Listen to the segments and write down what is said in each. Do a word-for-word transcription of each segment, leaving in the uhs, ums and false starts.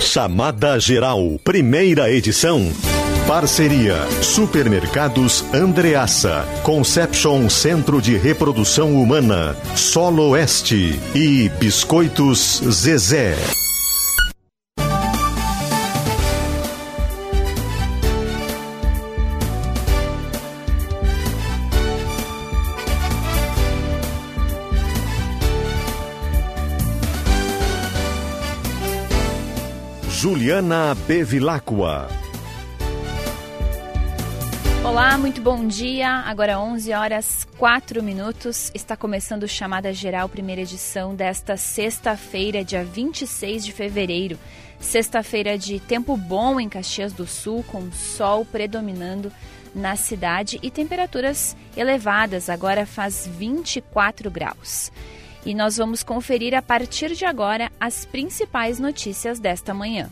Chamada Geral, primeira edição. Parceria Supermercados Andreassa, Conception Centro de Reprodução Humana, Solo Oeste e Biscoitos Zezé. Juliana Bevilacqua. Olá, muito bom dia. Agora onze horas, quatro minutos. Está começando o Chamada Geral, primeira edição desta sexta-feira, dia vinte e seis de fevereiro. Sexta-feira de tempo bom em Caxias do Sul, com sol predominando na cidade e temperaturas elevadas. Agora faz vinte e quatro graus. E nós vamos conferir a partir de agora as principais notícias desta manhã.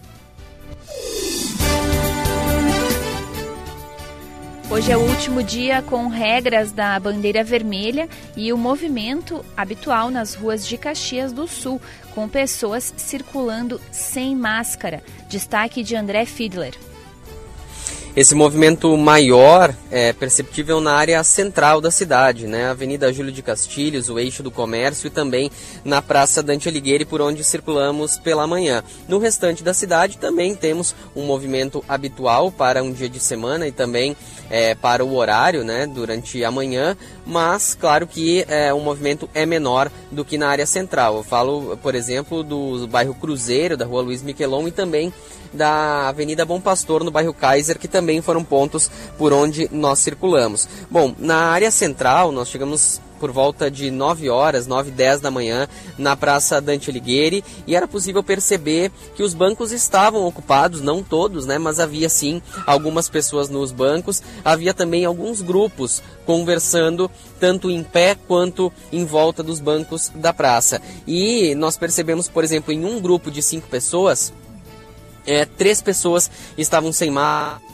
Hoje é o último dia com regras da bandeira vermelha e o movimento habitual nas ruas de Caxias do Sul, com pessoas circulando sem máscara. Destaque de André Fiedler. Esse movimento maior é perceptível na área central da cidade, né? Avenida Júlio de Castilhos, o eixo do comércio, e também na Praça Dante Alighieri, por onde circulamos pela manhã. No restante da cidade também temos um movimento habitual para um dia de semana e também é, para o horário, né? Durante a manhã, mas claro que é, o movimento é menor do que na área central. Eu falo, por exemplo, do bairro Cruzeiro, da Rua Luiz Miquelon, e também da Avenida Bom Pastor, no bairro Kaiser, que também foram pontos por onde nós circulamos. Bom, na área central, nós chegamos por volta de nove horas, nove e dez da manhã, na Praça Dante Alighieri, e era possível perceber que os bancos estavam ocupados, não todos, né, mas havia sim algumas pessoas nos bancos, havia também alguns grupos conversando, tanto em pé quanto em volta dos bancos da praça. E nós percebemos, por exemplo, em um grupo de cinco pessoas, É, três pessoas estavam sem máscara.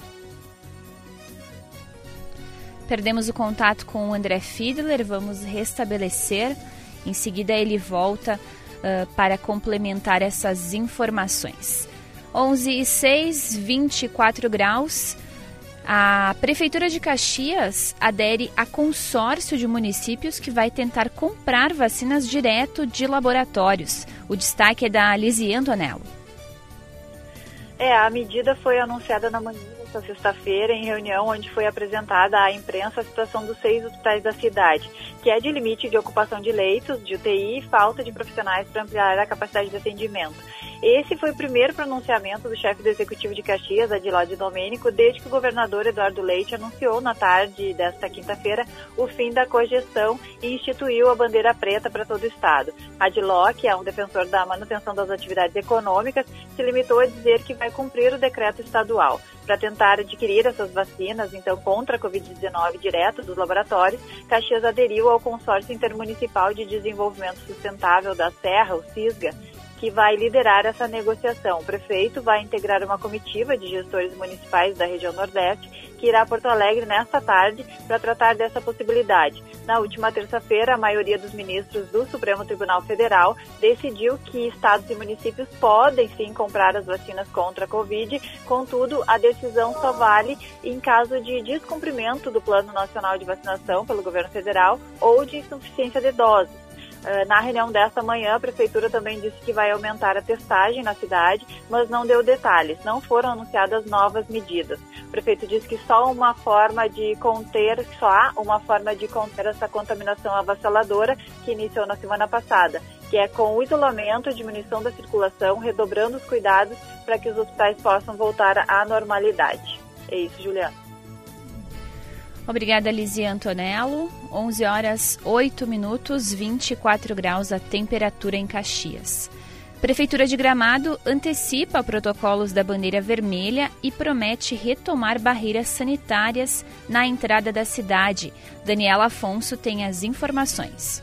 Perdemos o contato com o André Fiedler, vamos restabelecer. Em seguida ele volta uh, para complementar essas informações. onze e seis, vinte e quatro graus. A Prefeitura de Caxias adere a consórcio de municípios que vai tentar comprar vacinas direto de laboratórios. O destaque é da Lizzie Antonello. É, a medida foi anunciada na manhã desta sexta-feira em reunião onde foi apresentada à imprensa a situação dos seis hospitais da cidade, que é de limite de ocupação de leitos, de U T I e falta de profissionais para ampliar a capacidade de atendimento. Esse foi o primeiro pronunciamento do chefe do Executivo de Caxias, Adiló de Domênico, desde que o governador Eduardo Leite anunciou na tarde desta quinta-feira o fim da cogestão e instituiu a bandeira preta para todo o estado. Adiló, que é um defensor da manutenção das atividades econômicas, se limitou a dizer que vai cumprir o decreto estadual. Para tentar adquirir essas vacinas, então, contra a covid dezenove direto dos laboratórios, Caxias aderiu ao Consórcio Intermunicipal de Desenvolvimento Sustentável da Serra, o CISGA, que vai liderar essa negociação. O prefeito vai integrar uma comitiva de gestores municipais da região Nordeste, que irá a Porto Alegre nesta tarde para tratar dessa possibilidade. Na última terça-feira, a maioria dos ministros do Supremo Tribunal Federal decidiu que estados e municípios podem sim comprar as vacinas contra a Covid, contudo, a decisão só vale em caso de descumprimento do Plano Nacional de Vacinação pelo governo federal ou de insuficiência de doses. Na reunião desta manhã, a Prefeitura também disse que vai aumentar a testagem na cidade, mas não deu detalhes, não foram anunciadas novas medidas. O prefeito disse que só uma forma de conter, só há uma forma de conter essa contaminação avassaladora que iniciou na semana passada, que é com o isolamento, diminuição da circulação, redobrando os cuidados para que os hospitais possam voltar à normalidade. É isso, Juliana. Obrigada, Lizzie Antonello. onze horas, oito minutos, vinte e quatro graus a temperatura em Caxias. Prefeitura de Gramado antecipa protocolos da bandeira vermelha e promete retomar barreiras sanitárias na entrada da cidade. Daniela Afonso tem as informações.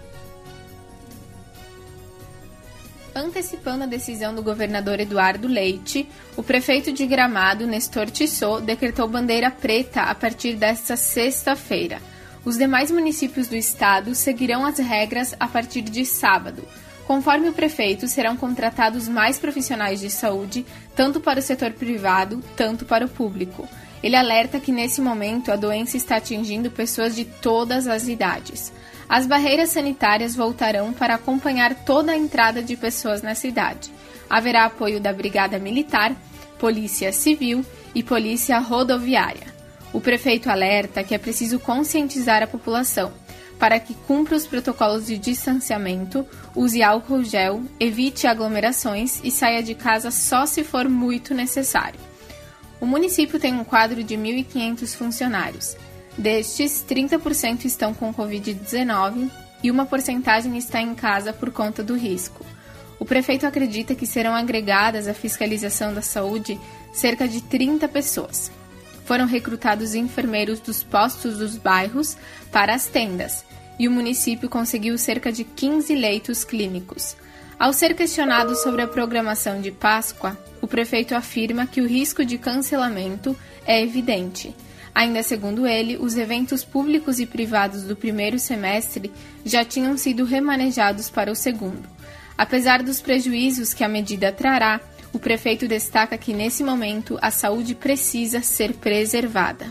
Antecipando a decisão do governador Eduardo Leite, o prefeito de Gramado, Nestor Tissot, decretou bandeira preta a partir desta sexta-feira. Os demais municípios do estado seguirão as regras a partir de sábado. Conforme o prefeito, serão contratados mais profissionais de saúde, tanto para o setor privado, tanto para o público. Ele alerta que, nesse momento, a doença está atingindo pessoas de todas as idades. As barreiras sanitárias voltarão para acompanhar toda a entrada de pessoas na cidade. Haverá apoio da Brigada Militar, Polícia Civil e Polícia Rodoviária. O prefeito alerta que é preciso conscientizar a população para que cumpra os protocolos de distanciamento, use álcool gel, evite aglomerações e saia de casa só se for muito necessário. O município tem um quadro de mil e quinhentos funcionários. Destes, trinta por cento estão com covid dezenove e uma porcentagem está em casa por conta do risco. O prefeito acredita que serão agregadas à fiscalização da saúde cerca de trinta pessoas. Foram recrutados enfermeiros dos postos dos bairros para as tendas e o município conseguiu cerca de quinze leitos clínicos. Ao ser questionado sobre a programação de Páscoa, o prefeito afirma que o risco de cancelamento é evidente. Ainda segundo ele, os eventos públicos e privados do primeiro semestre já tinham sido remanejados para o segundo. Apesar dos prejuízos que a medida trará, o prefeito destaca que, nesse momento, a saúde precisa ser preservada.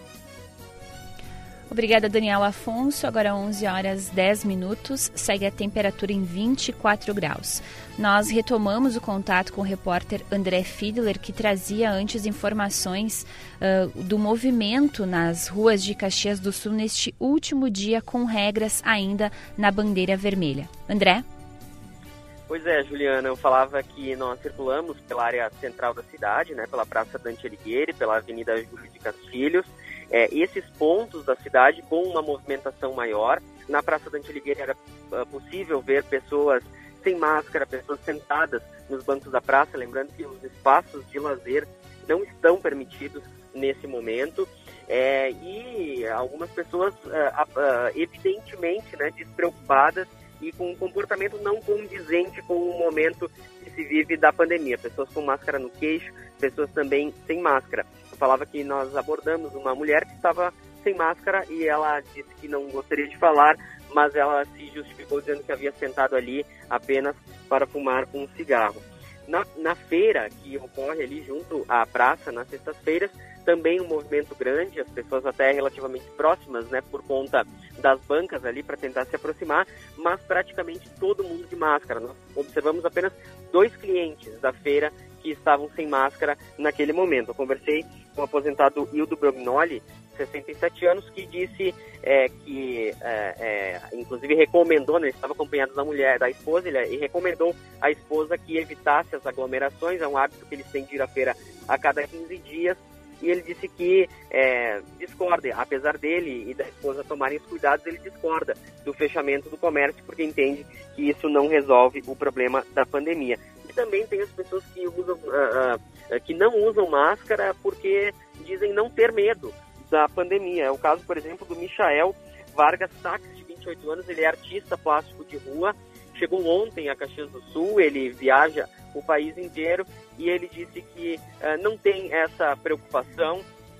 Obrigada, Daniel Afonso. Agora onze horas e dez minutos, segue a temperatura em vinte e quatro graus. Nós retomamos o contato com o repórter André Fiedler, que trazia antes informações uh, do movimento nas ruas de Caxias do Sul neste último dia, com regras ainda na bandeira vermelha. André? Pois é, Juliana, eu falava que nós circulamos pela área central da cidade, né, pela Praça Dante Alighieri, pela Avenida Júlio de Castilhos, é, esses pontos da cidade com uma movimentação maior. Na Praça Dante Alighieri era uh, possível ver pessoas sem máscara, pessoas sentadas nos bancos da praça, lembrando que os espaços de lazer não estão permitidos nesse momento, é, e algumas pessoas uh, uh, evidentemente, né, despreocupadas e com um comportamento não condizente com o momento que se vive da pandemia. Pessoas com máscara no queixo, pessoas também sem máscara. Eu falava que nós abordamos uma mulher que estava sem máscara e ela disse que não gostaria de falar, mas ela se justificou dizendo que havia sentado ali apenas para fumar um cigarro. Na, na feira que ocorre ali junto à praça, nas sextas-feiras, também um movimento grande, as pessoas até relativamente próximas, né, por conta das bancas ali para tentar se aproximar, mas praticamente todo mundo de máscara. Nós observamos apenas dois clientes da feira que estavam sem máscara naquele momento. Eu conversei com o aposentado Hildo Brognoli, sessenta e sete anos, que disse é, que, é, é, inclusive recomendou, né, ele estava acompanhado da mulher, da esposa, ele, e recomendou à esposa que evitasse as aglomerações. É um hábito que eles têm de ir à feira a cada quinze dias, e ele disse que é, discorda, apesar dele e da esposa tomarem os cuidados, ele discorda do fechamento do comércio, porque entende que isso não resolve o problema da pandemia. E também tem as pessoas que, usam, uh, uh, que não usam máscara porque dizem não ter medo da pandemia. É o caso, por exemplo, do Michael Vargas Sachs, de vinte e oito anos, ele é artista plástico de rua, chegou ontem a Caxias do Sul, ele viaja o país inteiro e ele disse que uh, não tem essa preocupação,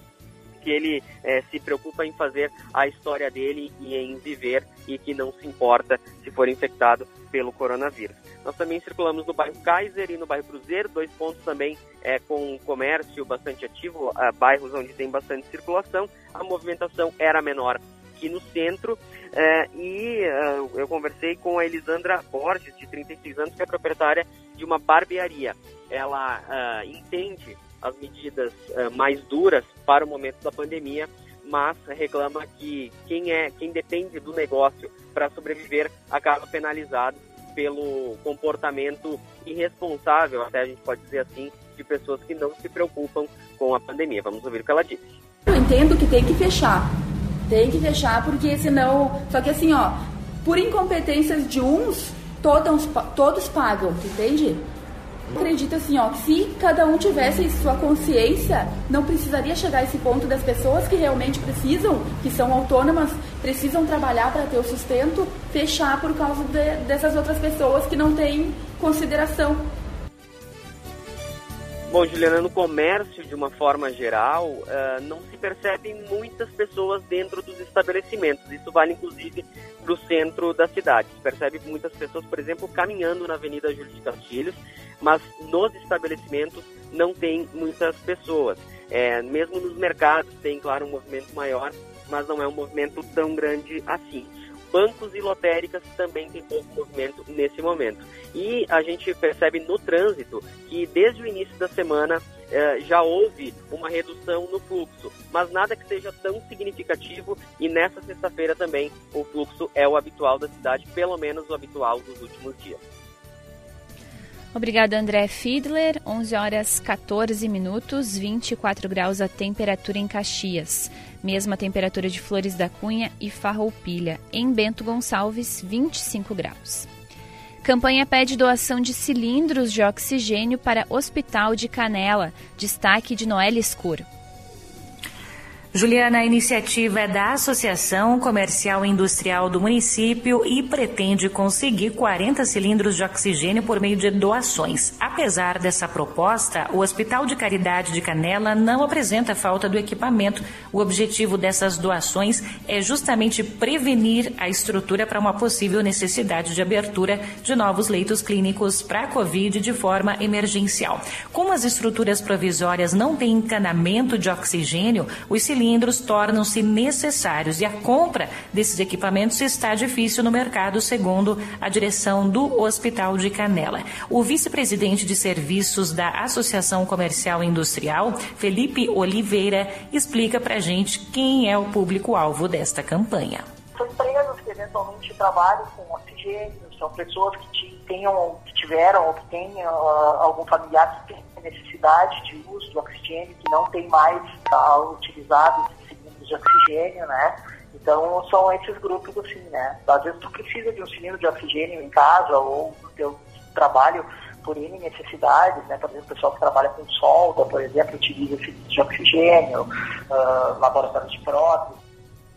que ele uh, se preocupa em fazer a história dele e em viver e que não se importa se for infectado pelo coronavírus. Nós também circulamos no bairro Kaiser e no bairro Cruzeiro, dois pontos também é, com comércio bastante ativo, uh, bairros onde tem bastante circulação. A movimentação era menor que no centro, uh, e uh, eu conversei com a Elisandra Borges, de trinta e seis anos, que é proprietária de uma barbearia. Ela uh, entende as medidas uh, mais duras para o momento da pandemia, mas reclama que quem, é, quem depende do negócio para sobreviver acaba penalizado pelo comportamento irresponsável, até a gente pode dizer assim, de pessoas que não se preocupam com a pandemia. Vamos ouvir o que ela disse. Eu entendo que tem que fechar, tem que fechar porque senão... Só que assim, ó, por incompetências de uns, todos, todos pagam, entende? Acredito assim, ó, que se cada um tivesse sua consciência, não precisaria chegar a esse ponto das pessoas que realmente precisam, que são autônomas, precisam trabalhar para ter o sustento, fechar por causa de, dessas outras pessoas que não têm consideração. Bom, Juliana, no comércio, de uma forma geral, uh, não se percebem muitas pessoas dentro dos estabelecimentos. Isso vale, inclusive, para o centro da cidade. Se percebe muitas pessoas, por exemplo, caminhando na Avenida Júlio de Castilhos, mas nos estabelecimentos não tem muitas pessoas. É, mesmo nos mercados tem, claro, um movimento maior, mas não é um movimento tão grande assim. Bancos e lotéricas também têm pouco movimento nesse momento. E a gente percebe no trânsito que desde o início da semana eh, já houve uma redução no fluxo, mas nada que seja tão significativo, e nessa sexta-feira também o fluxo é o habitual da cidade, pelo menos o habitual dos últimos dias. Obrigada, André Fiedler. onze horas quatorze minutos, vinte e quatro graus a temperatura em Caxias. Mesma temperatura de Flores da Cunha e Farroupilha. Em Bento Gonçalves, vinte e cinco graus. Campanha pede doação de cilindros de oxigênio para Hospital de Canela. Destaque de Noelle Escuro. Juliana, a iniciativa é da Associação Comercial e Industrial do município e pretende conseguir quarenta cilindros de oxigênio por meio de doações. Apesar dessa proposta, o Hospital de Caridade de Canela não apresenta falta do equipamento. O objetivo dessas doações é justamente prevenir a estrutura para uma possível necessidade de abertura de novos leitos clínicos para a Covid de forma emergencial. Como as estruturas provisórias não têm encanamento de oxigênio, os cilindros cilindros tornam-se necessários e a compra desses equipamentos está difícil no mercado, segundo a direção do Hospital de Canela. O vice-presidente de serviços da Associação Comercial e Industrial, Felipe Oliveira, explica para a gente quem é o público-alvo desta campanha. São empresas que eventualmente trabalham com oxigênio, são pessoas que tenham, que tiveram ou que tenham uh, algum familiar que tem necessidade de uso de oxigênio, que não tem mais uh, utilizado esses cilindros de oxigênio, né? Então, são esses grupos, assim, né? Às vezes tu precisa de um cilindro de oxigênio em casa ou no teu trabalho por N necessidades, né? Por exemplo, o pessoal que trabalha com solda, por exemplo, utiliza cilindros de oxigênio, uh, laboratórios de prótese.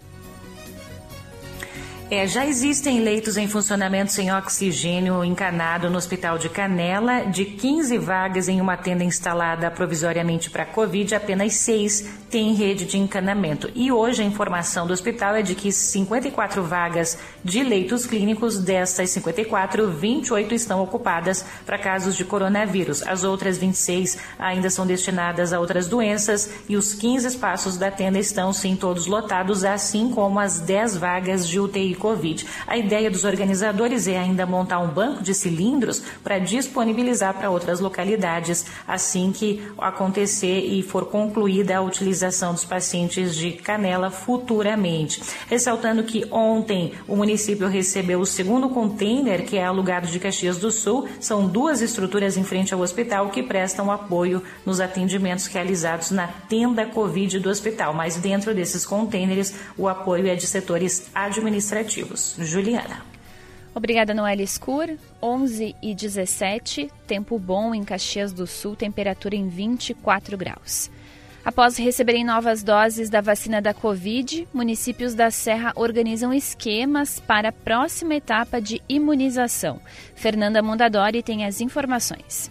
É, já existem leitos em funcionamento sem oxigênio encanado no Hospital de Canela. De quinze vagas em uma tenda instalada provisoriamente para a Covid, apenas seis têm rede de encanamento. E hoje a informação do hospital é de que cinquenta e quatro vagas de leitos clínicos, dessas cinquenta e quatro, vinte e oito estão ocupadas para casos de coronavírus. As outras vinte e seis ainda são destinadas a outras doenças e os quinze espaços da tenda estão sim todos lotados, assim como as dez vagas de U T I Covid. A ideia dos organizadores é ainda montar um banco de cilindros para disponibilizar para outras localidades assim que acontecer e for concluída a utilização dos pacientes de Canela futuramente. Ressaltando que ontem o município recebeu o segundo container que é alugado de Caxias do Sul. São duas estruturas em frente ao hospital que prestam apoio nos atendimentos realizados na tenda Covid do hospital, mas dentro desses containers o apoio é de setores administrativos. Juliana. Obrigada, Noelle Escur. onze e dezessete, tempo bom em Caxias do Sul, temperatura em vinte e quatro graus. Após receberem novas doses da vacina da Covid, municípios da Serra organizam esquemas para a próxima etapa de imunização. Fernanda Mondadori tem as informações.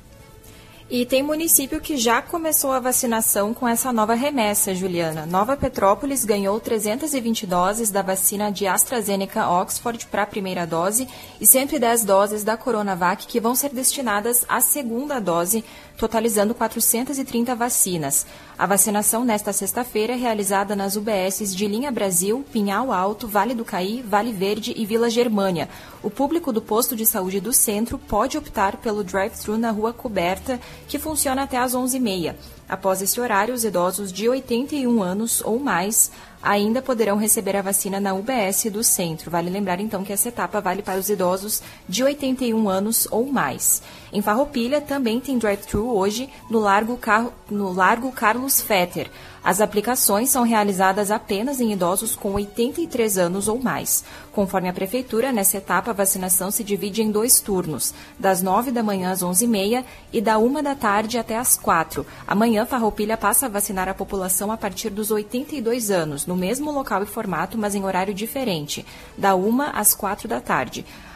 E tem município que já começou a vacinação com essa nova remessa, Juliana. Nova Petrópolis ganhou trezentas e vinte doses da vacina de AstraZeneca Oxford para a primeira dose e cento e dez doses da Coronavac que vão ser destinadas à segunda dose, totalizando quatrocentas e trinta vacinas. A vacinação nesta sexta-feira é realizada nas U B Ss de Linha Brasil, Pinhal Alto, Vale do Caí, Vale Verde e Vila Germânia. O público do posto de saúde do centro pode optar pelo drive-thru na Rua Coberta, que funciona até às onze e meia. Após esse horário, os idosos de oitenta e um anos ou mais ainda poderão receber a vacina na U B S do centro. Vale lembrar, então, que essa etapa vale para os idosos de oitenta e um anos ou mais. Em Farroupilha, também tem drive-thru hoje no Largo, Car... no Largo Carlos Fetter. As aplicações são realizadas apenas em idosos com oitenta e três anos ou mais. Conforme a Prefeitura, nessa etapa a vacinação se divide em dois turnos, das nove da manhã às onze e meia e da uma da tarde até às quatro. Amanhã, Farroupilha passa a vacinar a população a partir dos oitenta e dois anos, no mesmo local e formato, mas em horário diferente, da uma às quatro da tarde.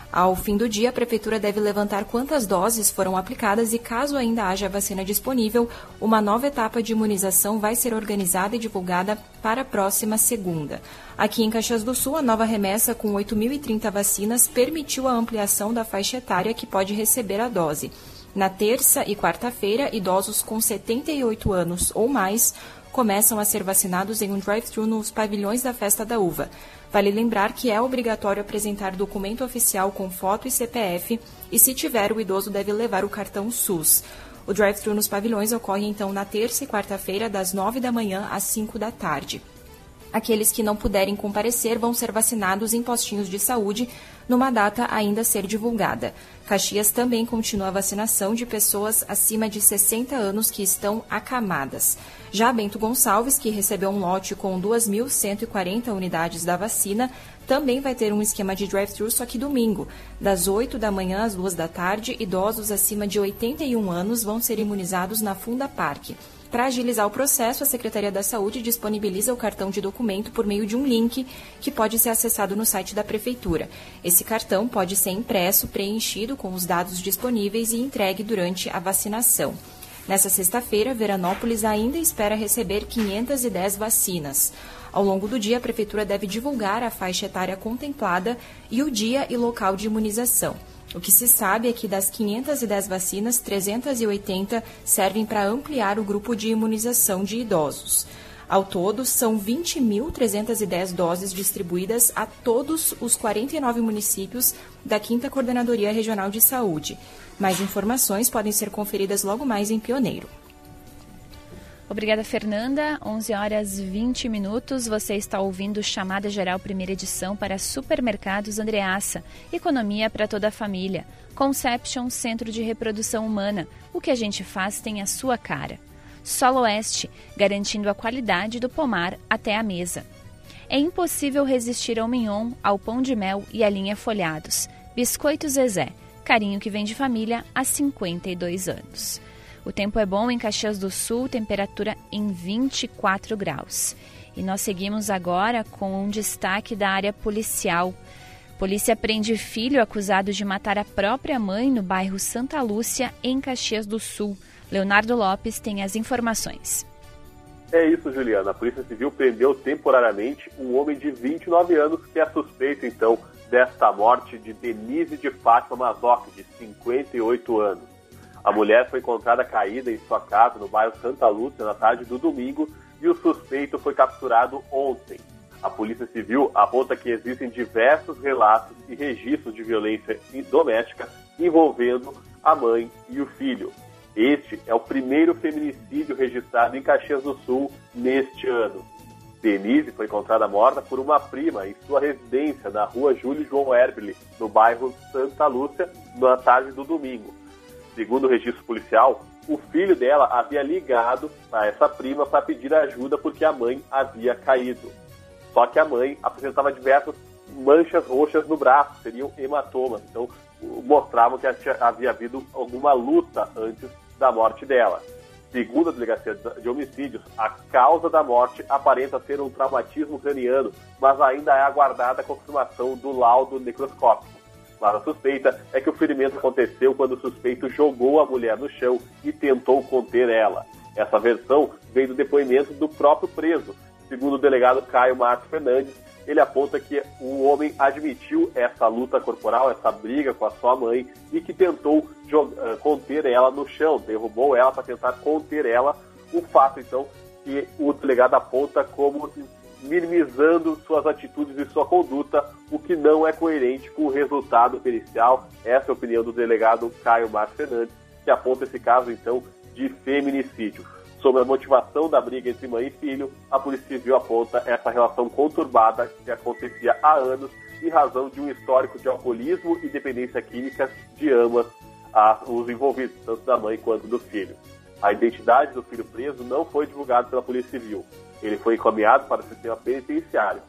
Ao fim do dia, a Prefeitura deve levantar quantas doses foram aplicadas e, caso ainda haja vacina disponível, uma nova etapa de imunização vai ser organizada e divulgada para a próxima segunda. Aqui em Caxias do Sul, a nova remessa com oito mil e trinta vacinas permitiu a ampliação da faixa etária que pode receber a dose. Na terça e quarta-feira, idosos com setenta e oito anos ou mais começam a ser vacinados em um drive-thru nos pavilhões da Festa da Uva. Vale lembrar que é obrigatório apresentar documento oficial com foto e C P F e, se tiver, o idoso deve levar o cartão SUS. O drive-thru nos pavilhões ocorre, então, na terça e quarta-feira, das nove da manhã às cinco da tarde. Aqueles que não puderem comparecer vão ser vacinados em postinhos de saúde, numa data ainda a ser divulgada. Caxias também continua a vacinação de pessoas acima de sessenta anos que estão acamadas. Já Bento Gonçalves, que recebeu um lote com duas mil cento e quarenta unidades da vacina, também vai ter um esquema de drive-thru, só que domingo. Das oito da manhã às duas da tarde, idosos acima de oitenta e um anos vão ser imunizados na Funda Parque. Para agilizar o processo, a Secretaria da Saúde disponibiliza o cartão de documento por meio de um link que pode ser acessado no site da Prefeitura. Esse cartão pode ser impresso, preenchido com os dados disponíveis e entregue durante a vacinação. Nessa sexta-feira, Veranópolis ainda espera receber quinhentas e dez vacinas. Ao longo do dia, a Prefeitura deve divulgar a faixa etária contemplada e o dia e local de imunização. O que se sabe é que das quinhentas e dez vacinas, trezentas e oitenta servem para ampliar o grupo de imunização de idosos. Ao todo, são vinte mil trezentas e dez doses distribuídas a todos os quarenta e nove municípios da quinta Coordenadoria Regional de Saúde. Mais informações podem ser conferidas logo mais em Pioneiro. Obrigada, Fernanda. onze horas e vinte minutos. Você está ouvindo Chamada Geral, primeira edição para Supermercados Andreassa. Economia para toda a família. Conception, Centro de Reprodução Humana. O que a gente faz tem a sua cara. Solo Oeste, garantindo a qualidade do pomar até a mesa. É impossível resistir ao mignon, ao pão de mel e à linha folhados. Biscoito Zezé, carinho que vem de família há cinquenta e dois anos. O tempo é bom em Caxias do Sul, temperatura em vinte e quatro graus. E nós seguimos agora com um destaque da área policial. Polícia prende filho acusado de matar a própria mãe no bairro Santa Lúcia, em Caxias do Sul. Leonardo Lopes tem as informações. É isso, Juliana. A Polícia Civil prendeu temporariamente um homem de vinte e nove anos que é suspeito, então, desta morte de Denise de Fátima Mazoc, de cinquenta e oito anos. A mulher foi encontrada caída em sua casa no bairro Santa Lúcia na tarde do domingo e o suspeito foi capturado ontem. A Polícia Civil aponta que existem diversos relatos e registros de violência doméstica envolvendo a mãe e o filho. Este é o primeiro feminicídio registrado em Caxias do Sul neste ano. Denise foi encontrada morta por uma prima em sua residência na rua Júlio João Erbele, no bairro Santa Lúcia, na tarde do domingo. Segundo o registro policial, o filho dela havia ligado a essa prima para pedir ajuda porque a mãe havia caído. Só que a mãe apresentava diversas manchas roxas no braço, seriam hematomas. Então, mostravam que havia havido alguma luta antes da morte dela. Segundo a Delegacia de Homicídios, a causa da morte aparenta ser um traumatismo craniano, mas ainda é aguardada a confirmação do laudo necroscópico. Mas a suspeita é que o ferimento aconteceu quando o suspeito jogou a mulher no chão e tentou conter ela. Essa versão vem do depoimento do próprio preso. Segundo o delegado Caio Márcio Fernandes, ele aponta que o homem admitiu essa luta corporal, essa briga com a sua mãe e que tentou jogar, conter ela no chão, derrubou ela para tentar conter ela. O fato, então, que o delegado aponta como minimizando suas atitudes e sua conduta, o que não é coerente com o resultado pericial. Essa é a opinião do delegado Caio Márcio Fernandes, que aponta esse caso, então, de feminicídio. Sobre a motivação da briga entre mãe e filho, a Polícia Civil aponta essa relação conturbada que acontecia há anos em razão de um histórico de alcoolismo e dependência química de ambas as, os envolvidos, tanto da mãe quanto do filho. A identidade do filho preso não foi divulgada pela Polícia Civil. Ele foi encaminhado para o sistema penitenciário.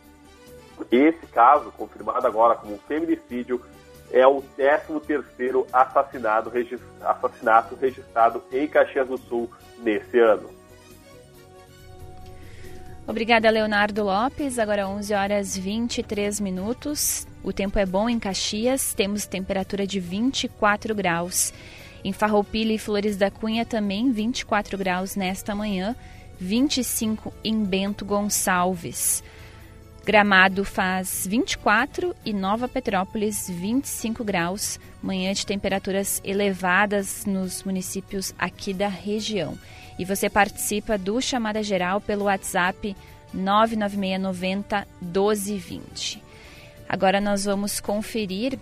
Esse caso, confirmado agora como um feminicídio, é o décimo terceiro assassinato, regist... assassinato registrado em Caxias do Sul nesse ano. Obrigada, Leonardo Lopes. Agora onze horas e vinte e três minutos. O tempo é bom em Caxias, temos temperatura de vinte e quatro graus. Em Farroupilha e Flores da Cunha também vinte e quatro graus nesta manhã, vinte e cinco em Bento Gonçalves. Gramado faz vinte e quatro e Nova Petrópolis vinte e cinco graus. Manhã de temperaturas elevadas nos municípios aqui da região. E você participa do Chamada Geral pelo WhatsApp nove nove seis nove zero um dois dois zero. Agora nós vamos conferir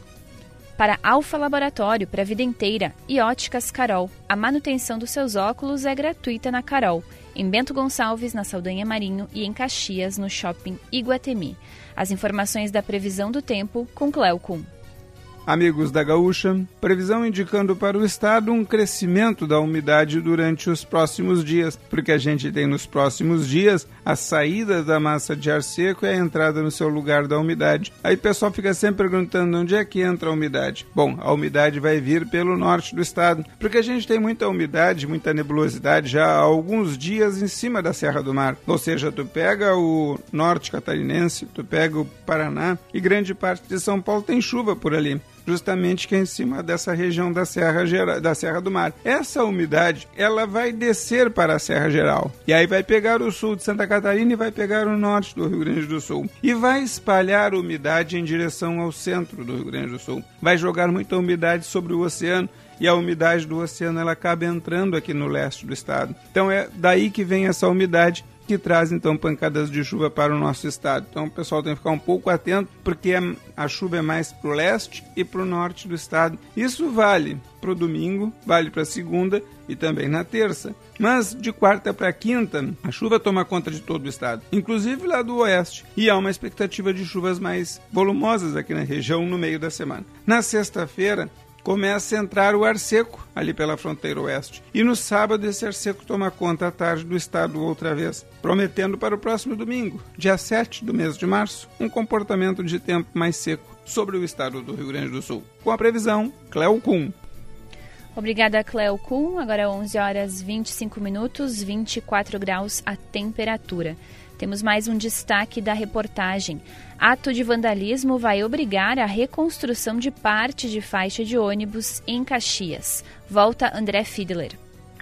para Alfa Laboratório, para a vida inteira e Óticas Carol. A manutenção dos seus óculos é gratuita na Carol, em Bento Gonçalves, na Saldanha Marinho e em Caxias, no Shopping Iguatemi. As informações da previsão do tempo com Cléo Kuhn. Amigos da Gaúcha, previsão indicando para o estado um crescimento da umidade durante os próximos dias, porque a gente tem nos próximos dias a saída da massa de ar seco e a entrada no seu lugar da umidade. Aí o pessoal fica sempre perguntando onde é que entra a umidade. Bom, a umidade vai vir pelo norte do estado, porque a gente tem muita umidade, muita nebulosidade já há alguns dias em cima da Serra do Mar. Ou seja, tu pega o norte catarinense, tu pega o Paraná e grande parte de São Paulo tem chuva por ali, justamente que é em cima dessa região da Serra, Geral, da Serra do Mar. Essa umidade, ela vai descer para a Serra Geral, e aí vai pegar o sul de Santa Catarina e vai pegar o norte do Rio Grande do Sul, e vai espalhar umidade em direção ao centro do Rio Grande do Sul. Vai jogar muita umidade sobre o oceano, e a umidade do oceano ela acaba entrando aqui no leste do estado. Então é daí que vem essa umidade, que traz então pancadas de chuva para o nosso estado. Então o pessoal tem que ficar um pouco atento, porque a chuva é mais para o leste e para o norte do estado. Isso vale para o domingo, vale para a segunda e também na terça. Mas de quarta para quinta, a chuva toma conta de todo o estado, inclusive lá do oeste. E há uma expectativa de chuvas mais volumosas aqui na região no meio da semana. Na sexta-feira, começa a entrar o ar seco ali pela fronteira oeste. E no sábado esse ar seco toma conta à tarde do estado outra vez, prometendo para o próximo domingo, dia sete do mês de março, um comportamento de tempo mais seco sobre o estado do Rio Grande do Sul. Com a previsão, Cléo Kuhn. Obrigada, Cléo Kuhn. Agora onze horas e vinte e cinco minutos, vinte e quatro graus a temperatura. Temos mais um destaque da reportagem. Ato de vandalismo vai obrigar a reconstrução de parte de faixa de ônibus em Caxias. Volta André Fiedler.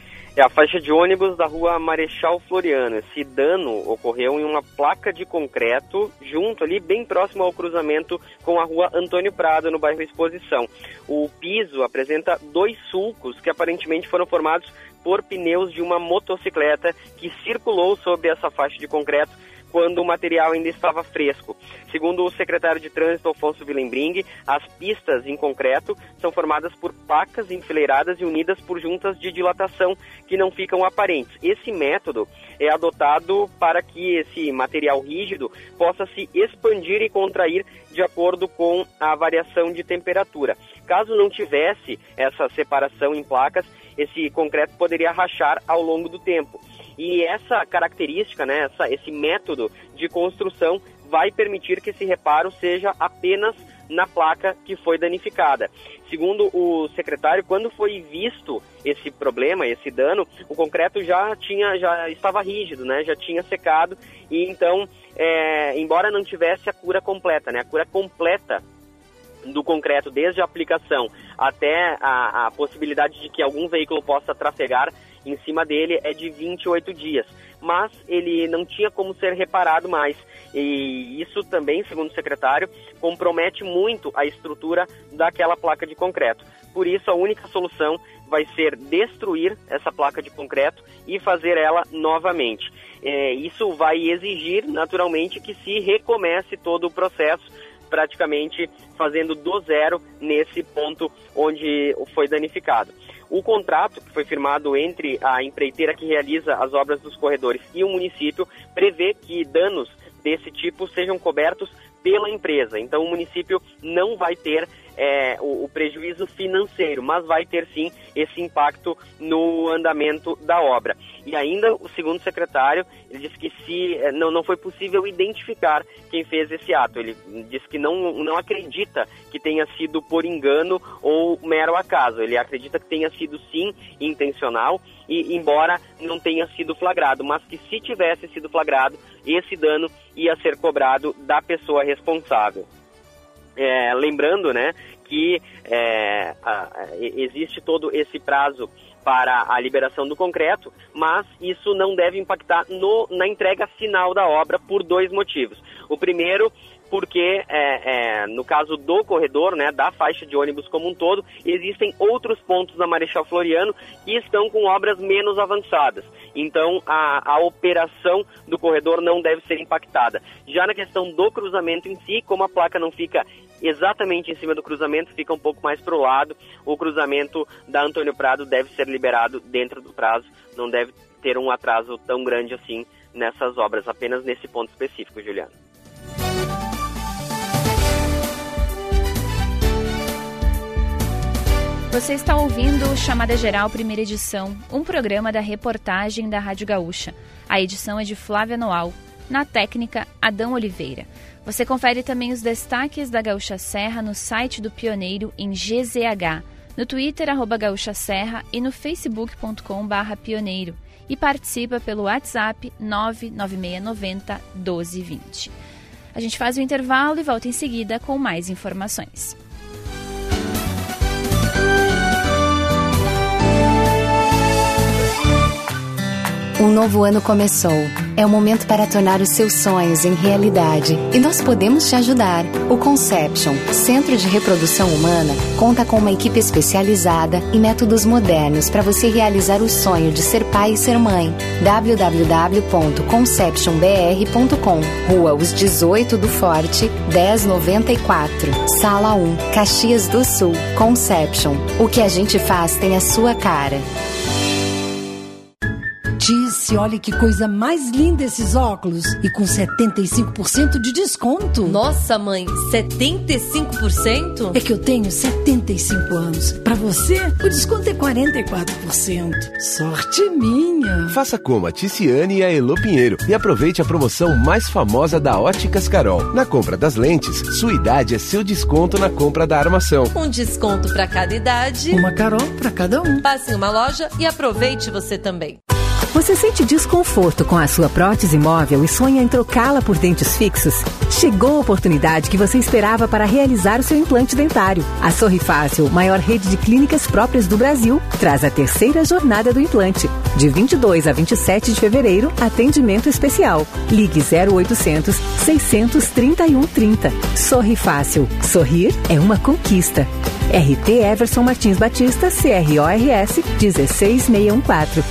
É a faixa de ônibus da rua Marechal Floriano. Esse dano ocorreu em uma placa de concreto junto ali, bem próximo ao cruzamento com a rua Antônio Prado, no bairro Exposição. O piso apresenta dois sulcos que aparentemente foram formados por pneus de uma motocicleta que circulou sob essa faixa de concreto quando o material ainda estava fresco. Segundo o secretário de Trânsito, Alfonso Willembring, as pistas em concreto são formadas por placas enfileiradas e unidas por juntas de dilatação que não ficam aparentes. Esse método é adotado para que esse material rígido possa se expandir e contrair de acordo com a variação de temperatura. Caso não tivesse essa separação em placas, esse concreto poderia rachar ao longo do tempo. E essa característica, né, essa, esse método de construção vai permitir que esse reparo seja apenas na placa que foi danificada. Segundo o secretário, quando foi visto esse problema, esse dano, o concreto já tinha, já estava rígido, né, já tinha secado, e então, é, embora não tivesse a cura completa, né, a cura completa do concreto, desde a aplicação até a, a possibilidade de que algum veículo possa trafegar em cima dele, é de vinte e oito dias. Mas ele não tinha como ser reparado mais. E isso também, segundo o secretário, compromete muito a estrutura daquela placa de concreto. Por isso, a única solução vai ser destruir essa placa de concreto e fazer ela novamente. É, isso vai exigir, naturalmente, que se recomece todo o processo, praticamente fazendo do zero nesse ponto onde foi danificado. O contrato que foi firmado entre a empreiteira que realiza as obras dos corredores e o município prevê que danos desse tipo sejam cobertos pela empresa. Então o município não vai ter é, o, o prejuízo financeiro, mas vai ter sim esse impacto no andamento da obra. E ainda, o segundo secretário, ele disse que se, não, não foi possível identificar quem fez esse ato. Ele disse que não, não acredita que tenha sido por engano ou mero acaso. Ele acredita que tenha sido sim intencional, e embora não tenha sido flagrado, mas que se tivesse sido flagrado, esse dano ia ser cobrado da pessoa responsável. É, lembrando, né, que é, a, existe todo esse prazo para a liberação do concreto, mas isso não deve impactar no, na entrega final da obra por dois motivos. O primeiro, porque é, é, no caso do corredor, né, da faixa de ônibus como um todo, existem outros pontos da Marechal Floriano que estão com obras menos avançadas. Então, a, a operação do corredor não deve ser impactada. Já na questão do cruzamento em si, como a placa não fica exatamente em cima do cruzamento, fica um pouco mais para o lado, o cruzamento da Antônio Prado deve ser liberado dentro do prazo, não deve ter um atraso tão grande assim nessas obras, apenas nesse ponto específico, Juliana. Você está ouvindo o Chamada Geral Primeira Edição, um programa da reportagem da Rádio Gaúcha. A edição é de Flávia Noal, na técnica Adão Oliveira. Você confere também os destaques da Gaúcha Serra no site do Pioneiro em G Z H, no Twitter, arroba Gaúcha Serra, e no facebook ponto com barra pioneiro. E participa pelo WhatsApp nove nove seis nove zero um dois dois zero. A gente faz o intervalo e volta em seguida com mais informações. Um novo ano começou. É o momento para tornar os seus sonhos em realidade. E nós podemos te ajudar. O Conception, Centro de Reprodução Humana, conta com uma equipe especializada e métodos modernos para você realizar o sonho de ser pai e ser mãe. w w w ponto conception b r ponto com, Rua Os dezoito do Forte, dez noventa e quatro, Sala um, Caxias do Sul. Conception. O que a gente faz tem a sua cara. Disse, olha que coisa mais linda esses óculos. E com setenta e cinco por cento de desconto. Nossa, mãe, setenta e cinco por cento? É que eu tenho setenta e cinco anos. Pra você, o desconto é quarenta e quatro por cento. Sorte minha. Faça como a Ticiane e a Elô Pinheiro e aproveite a promoção mais famosa da Óticas Carol. Na compra das lentes, sua idade é seu desconto na compra da armação. Um desconto pra cada idade. Uma Carol pra cada um. Passe em uma loja e aproveite você também. Você sente desconforto com a sua prótese móvel e sonha em trocá-la por dentes fixos? Chegou a oportunidade que você esperava para realizar o seu implante dentário. A Sorri Fácil, maior rede de clínicas próprias do Brasil, traz a terceira jornada do implante. De vinte e dois a vinte e sete de fevereiro, atendimento especial. Ligue zero oitocentos, seiscentos, trinta e um, trinta. Sorri Fácil. Sorrir é uma conquista. R T Everson Martins Batista, C R O R S um seis seis um quatro.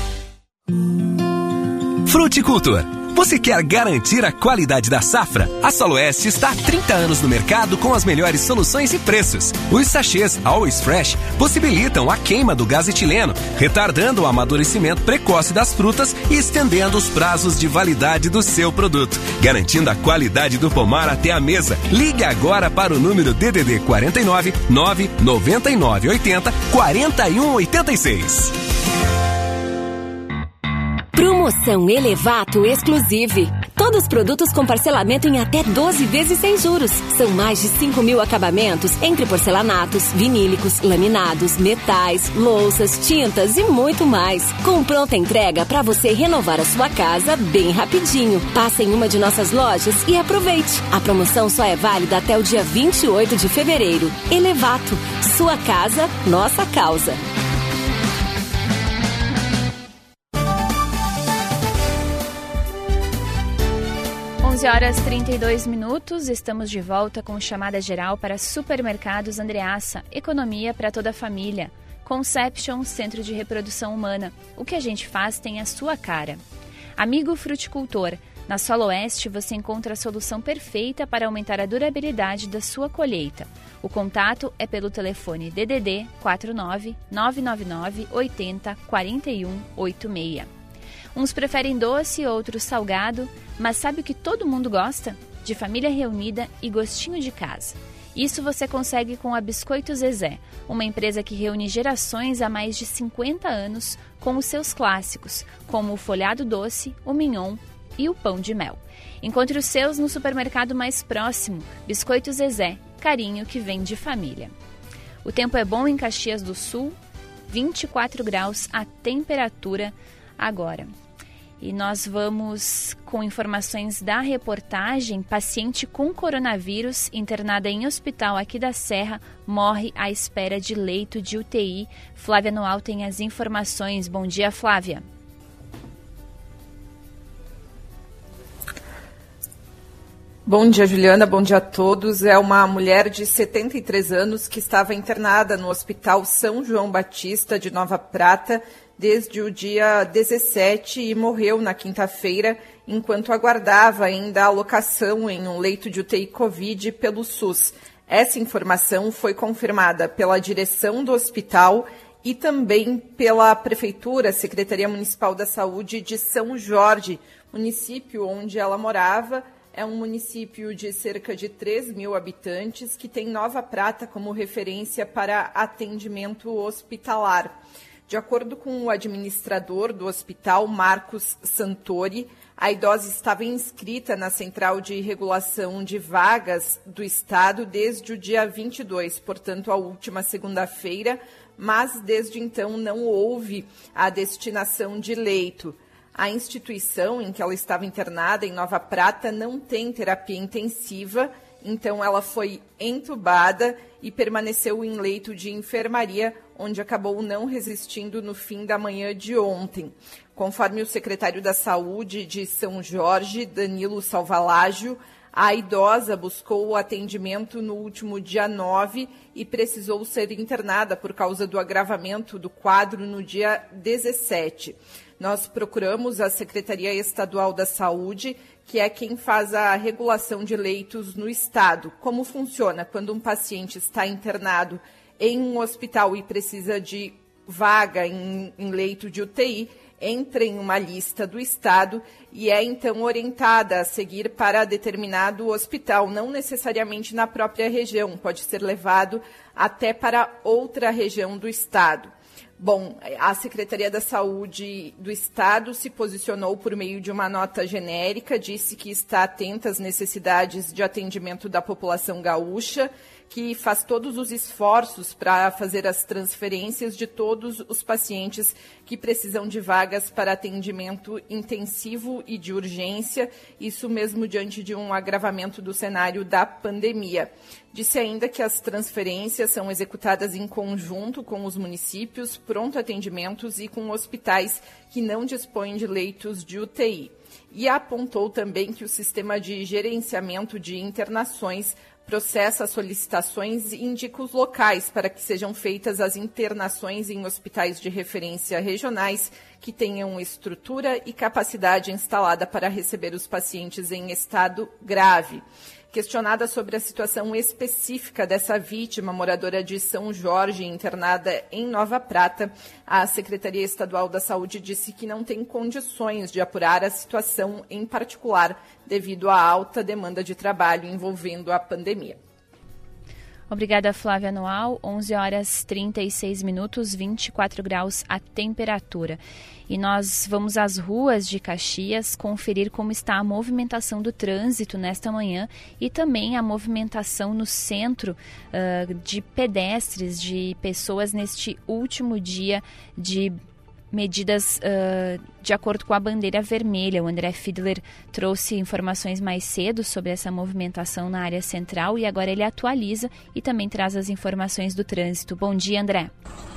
Fruticultor, você quer garantir a qualidade da safra? A Saloeste está há trinta anos no mercado com as melhores soluções e preços. Os sachês Always Fresh possibilitam a queima do gás etileno, retardando o amadurecimento precoce das frutas e estendendo os prazos de validade do seu produto, garantindo a qualidade do pomar até a mesa. Ligue agora para o número D D D quarenta e nove, nove nove nove oito zero, quatro um oito seis. Promoção Elevato Exclusive. Todos os produtos com parcelamento em até doze vezes sem juros. São mais de cinco mil acabamentos entre porcelanatos, vinílicos, laminados, metais, louças, tintas e muito mais. Com pronta entrega para você renovar a sua casa bem rapidinho. Passe em uma de nossas lojas e aproveite. A promoção só é válida até o dia vinte e oito de fevereiro. Elevato. Sua casa, nossa causa. onze horas e trinta e dois minutos, estamos de volta com chamada geral para Supermercados Andreassa, economia para toda a família. Conception, Centro de Reprodução Humana, o que a gente faz tem a sua cara. Amigo fruticultor, na Solo Oeste você encontra a solução perfeita para aumentar a durabilidade da sua colheita. O contato é pelo telefone D D D quatro nove nove nove nove oito zero quatro um oito seis. Uns preferem doce, outros salgado, mas sabe o que todo mundo gosta? De família reunida e gostinho de casa. Isso você consegue com a Biscoito Zezé, uma empresa que reúne gerações há mais de cinquenta anos com os seus clássicos, como o folhado doce, o mignon e o pão de mel. Encontre os seus no supermercado mais próximo. Biscoito Zezé, carinho que vem de família. O tempo é bom em Caxias do Sul, vinte e quatro graus a temperatura agora. E nós vamos com informações da reportagem. Paciente com coronavírus internada em hospital aqui da Serra morre à espera de leito de U T I. Flávia Noal tem as informações. Bom dia, Flávia. Bom dia, Juliana. Bom dia a todos. É uma mulher de setenta e três anos que estava internada no Hospital São João Batista de Nova Prata desde o dia dezessete e morreu na quinta-feira, enquanto aguardava ainda a alocação em um leito de U T I Covid pelo SUS. Essa informação foi confirmada pela direção do hospital e também pela Prefeitura, Secretaria Municipal da Saúde de São Jorge, município onde ela morava. É um município de cerca de três mil habitantes que tem Nova Prata como referência para atendimento hospitalar. De acordo com o administrador do hospital, Marcos Santori, a idosa estava inscrita na Central de Regulação de Vagas do Estado desde o dia vinte e dois, portanto, a última segunda-feira, mas desde então não houve a destinação de leito. A instituição em que ela estava internada, em Nova Prata, não tem terapia intensiva, então ela foi entubada e permaneceu em leito de enfermaria, onde acabou não resistindo no fim da manhã de ontem. Conforme o secretário da Saúde de São Jorge, Danilo Salvalágio, a idosa buscou o atendimento no último dia nove e precisou ser internada por causa do agravamento do quadro no dia dezessete. Nós procuramos a Secretaria Estadual da Saúde, que é quem faz a regulação de leitos no estado. Como funciona quando um paciente está internado em um hospital e precisa de vaga em, em leito de U T I, entra em uma lista do estado e é então orientada a seguir para determinado hospital, não necessariamente na própria região, pode ser levado até para outra região do estado. Bom, a Secretaria da Saúde do Estado se posicionou por meio de uma nota genérica, disse que está atenta às necessidades de atendimento da população gaúcha, que faz todos os esforços para fazer as transferências de todos os pacientes que precisam de vagas para atendimento intensivo e de urgência, isso mesmo diante de um agravamento do cenário da pandemia. Disse ainda que as transferências são executadas em conjunto com os municípios, pronto atendimentos e com hospitais que não dispõem de leitos de U T I. E apontou também que o sistema de gerenciamento de internações processa solicitações e indica os locais para que sejam feitas as internações em hospitais de referência regionais que tenham estrutura e capacidade instalada para receber os pacientes em estado grave. Questionada sobre a situação específica dessa vítima, moradora de São Jorge, internada em Nova Prata, a Secretaria Estadual da Saúde disse que não tem condições de apurar a situação em particular, devido à alta demanda de trabalho envolvendo a pandemia. Obrigada, Flávia Noal. onze horas e trinta e seis minutos, vinte e quatro graus a temperatura. E nós vamos às ruas de Caxias conferir como está a movimentação do trânsito nesta manhã e também a movimentação no centro uh, de pedestres, de pessoas neste último dia de medidas uh, de acordo com a bandeira vermelha. O André Fiedler trouxe informações mais cedo sobre essa movimentação na área central e agora ele atualiza e também traz as informações do trânsito. Bom dia, André.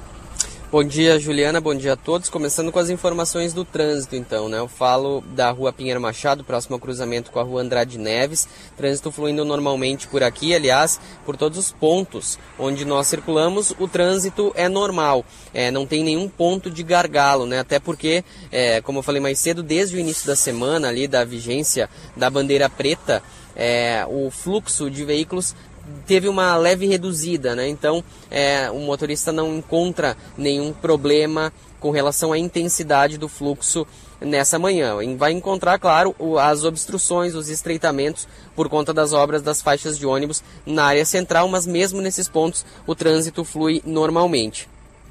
Bom dia, Juliana, bom dia a todos. Começando com as informações do trânsito, então, né? Eu falo da Rua Pinheiro Machado, próximo ao cruzamento com a Rua Andrade Neves. Trânsito fluindo normalmente por aqui, aliás, por todos os pontos onde nós circulamos, o trânsito é normal. É, não tem nenhum ponto de gargalo, né? Até porque, é, como eu falei mais cedo, desde o início da semana, ali, da vigência da bandeira preta, é, o fluxo de veículos teve uma leve reduzida, né? Então é, o motorista não encontra nenhum problema com relação à intensidade do fluxo nessa manhã. Vai encontrar, claro, as obstruções, os estreitamentos por conta das obras das faixas de ônibus na área central, mas mesmo nesses pontos o trânsito flui normalmente.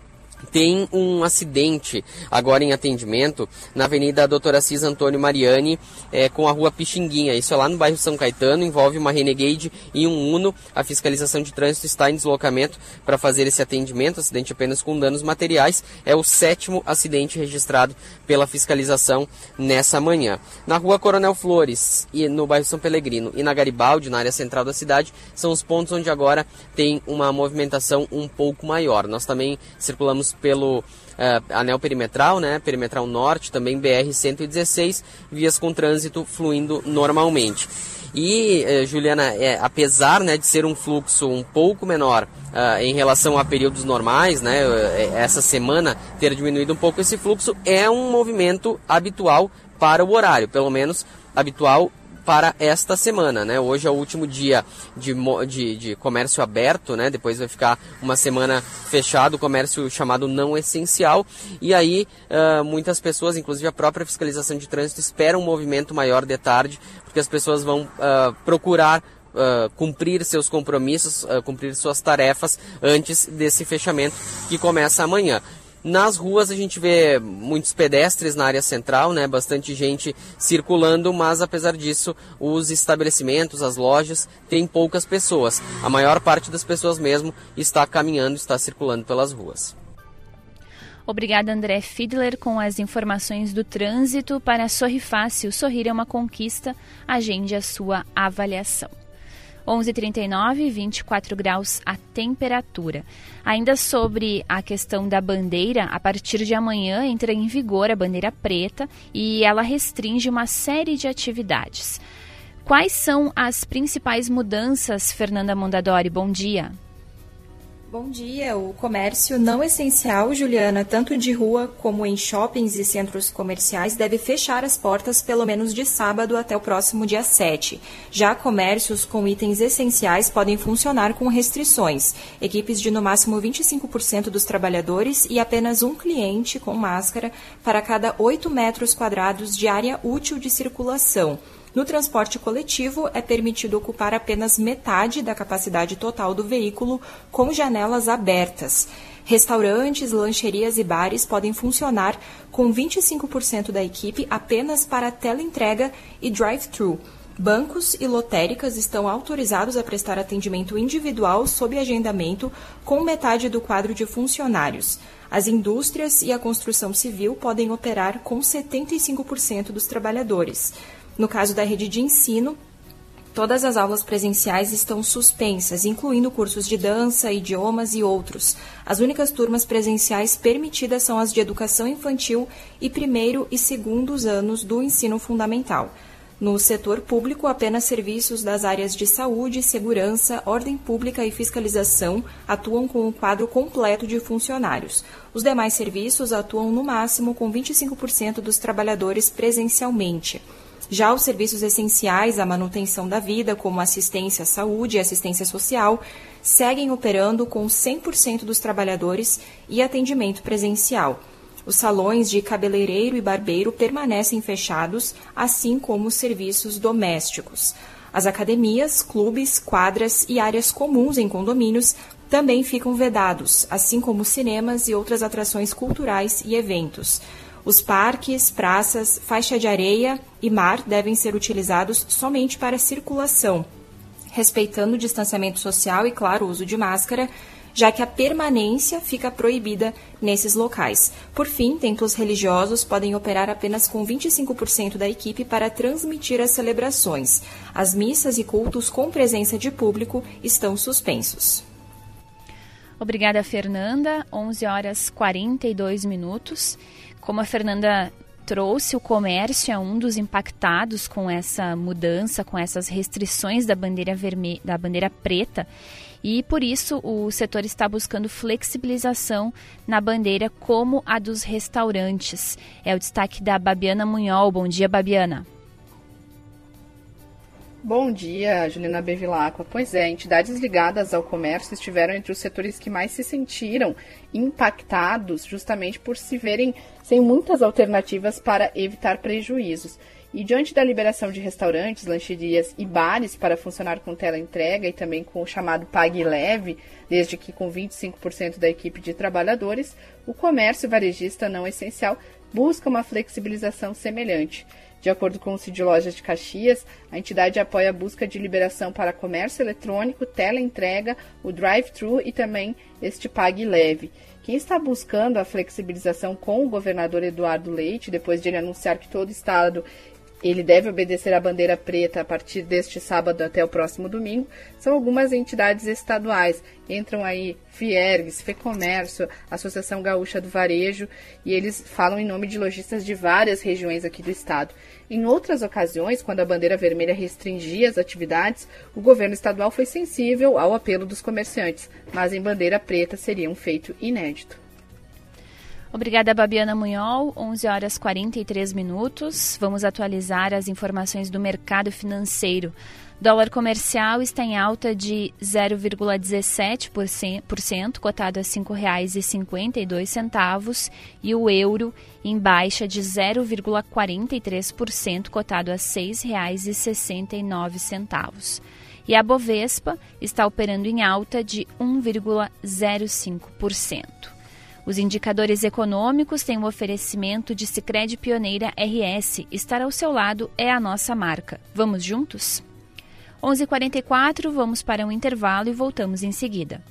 Tem um acidente agora em atendimento na Avenida doutor Assis Antônio Mariani, é, com a Rua Pixinguinha. Isso é lá no bairro São Caetano, envolve uma Renegade e um Uno. A fiscalização de trânsito está em deslocamento para fazer esse atendimento. Acidente apenas com danos materiais. É o sétimo acidente registrado pela fiscalização nessa manhã. Na Rua Coronel Flores, e no bairro São Pelegrino, e na Garibaldi, na área central da cidade, são os pontos onde agora tem uma movimentação um pouco maior. Nós também circulamos pelo uh, anel perimetral, né, perimetral norte, também B R cento e dezesseis, vias com trânsito fluindo normalmente. E, uh, Juliana, é, apesar, né, de ser um fluxo um pouco menor uh, em relação a períodos normais, né, uh, essa semana ter diminuído um pouco esse fluxo, é um movimento habitual para o horário, pelo menos habitual para esta semana, né? Hoje é o último dia de, de, de comércio aberto, né? Depois vai ficar uma semana fechado, comércio chamado não essencial, e aí uh, muitas pessoas, inclusive a própria fiscalização de trânsito, esperam um movimento maior de tarde, porque as pessoas vão uh, procurar Uh, cumprir seus compromissos, uh, cumprir suas tarefas antes desse fechamento que começa amanhã. Nas ruas a gente vê muitos pedestres na área central, né? Bastante gente circulando, mas apesar disso os estabelecimentos, as lojas, têm poucas pessoas. A maior parte das pessoas mesmo está caminhando, está circulando pelas ruas. Obrigada, André Fiedler, com as informações do trânsito. Para Sorri Fácil, sorrir é uma conquista. Agende a sua avaliação. onze e trinta e nove, vinte e quatro graus a temperatura. Ainda sobre a questão da bandeira, a partir de amanhã entra em vigor a bandeira preta e ela restringe uma série de atividades. Quais são as principais mudanças, Fernanda Mondadori? Bom dia. Bom dia. O comércio não essencial, Juliana, tanto de rua como em shoppings e centros comerciais, deve fechar as portas pelo menos de sábado até o próximo dia sete. Já comércios com itens essenciais podem funcionar com restrições. Equipes de no máximo vinte e cinco por cento dos trabalhadores e apenas um cliente com máscara para cada oito metros quadrados de área útil de circulação. No transporte coletivo, é permitido ocupar apenas metade da capacidade total do veículo com janelas abertas. Restaurantes, lancherias e bares podem funcionar com vinte e cinco por cento da equipe apenas para teleentrega e drive-thru. Bancos e lotéricas estão autorizados a prestar atendimento individual sob agendamento com metade do quadro de funcionários. As indústrias e a construção civil podem operar com setenta e cinco por cento dos trabalhadores. No caso da rede de ensino, todas as aulas presenciais estão suspensas, incluindo cursos de dança, idiomas e outros. As únicas turmas presenciais permitidas são as de educação infantil e primeiro e segundos anos do ensino fundamental. No setor público, apenas serviços das áreas de saúde, segurança, ordem pública e fiscalização atuam com o quadro completo de funcionários. Os demais serviços atuam no máximo com vinte e cinco por cento dos trabalhadores presencialmente. Já os serviços essenciais à manutenção da vida, como assistência à saúde e assistência social, seguem operando com cem por cento dos trabalhadores e atendimento presencial. Os salões de cabeleireiro e barbeiro permanecem fechados, assim como os serviços domésticos. As academias, clubes, quadras e áreas comuns em condomínios também ficam vedados, assim como cinemas e outras atrações culturais e eventos. Os parques, praças, faixa de areia e mar devem ser utilizados somente para circulação, respeitando o distanciamento social e, claro, o uso de máscara, já que a permanência fica proibida nesses locais. Por fim, templos religiosos podem operar apenas com vinte e cinco por cento da equipe para transmitir as celebrações. As missas e cultos com presença de público estão suspensos. Obrigada, Fernanda. onze horas e quarenta e dois minutos. Como a Fernanda trouxe, o comércio é um dos impactados com essa mudança, com essas restrições da bandeira vermelha, da bandeira preta, e por isso o setor está buscando flexibilização na bandeira como a dos restaurantes. É o destaque da Babiana Munhol. Bom dia, Babiana. Bom dia, Juliana Bevilacqua. Pois é, entidades ligadas ao comércio estiveram entre os setores que mais se sentiram impactados, justamente por se verem sem muitas alternativas para evitar prejuízos. E diante da liberação de restaurantes, lancherias e bares para funcionar com teleentrega e também com o chamado Pague Leve, desde que com vinte e cinco por cento da equipe de trabalhadores, o comércio varejista não essencial busca uma flexibilização semelhante. De acordo com o Cid Lojas de Caxias, a entidade apoia a busca de liberação para comércio eletrônico, teleentrega, o drive-thru e também este Pague Leve. Quem está buscando a flexibilização com o governador Eduardo Leite, depois de ele anunciar que todo o estado ele deve obedecer à bandeira preta a partir deste sábado até o próximo domingo, são algumas entidades estaduais. Entram aí Fiergs, Fecomércio, Associação Gaúcha do Varejo, e eles falam em nome de lojistas de várias regiões aqui do estado. Em outras ocasiões, quando a bandeira vermelha restringia as atividades, o governo estadual foi sensível ao apelo dos comerciantes, mas em bandeira preta seria um feito inédito. Obrigada, Babiana Munhol. onze horas e quarenta e três minutos. Vamos atualizar as informações do mercado financeiro. Dólar comercial está em alta de zero vírgula dezessete por cento, cotado a cinco reais e cinquenta e dois centavos, e o euro em baixa de zero vírgula quarenta e três por cento, cotado a seis reais e sessenta e nove centavos. E a Bovespa está operando em alta de um vírgula zero cinco por cento. Os indicadores econômicos têm um oferecimento de Sicredi Pioneira R S. Estar ao seu lado é a nossa marca. Vamos juntos? onze e quarenta e quatro, vamos para um intervalo e voltamos em seguida.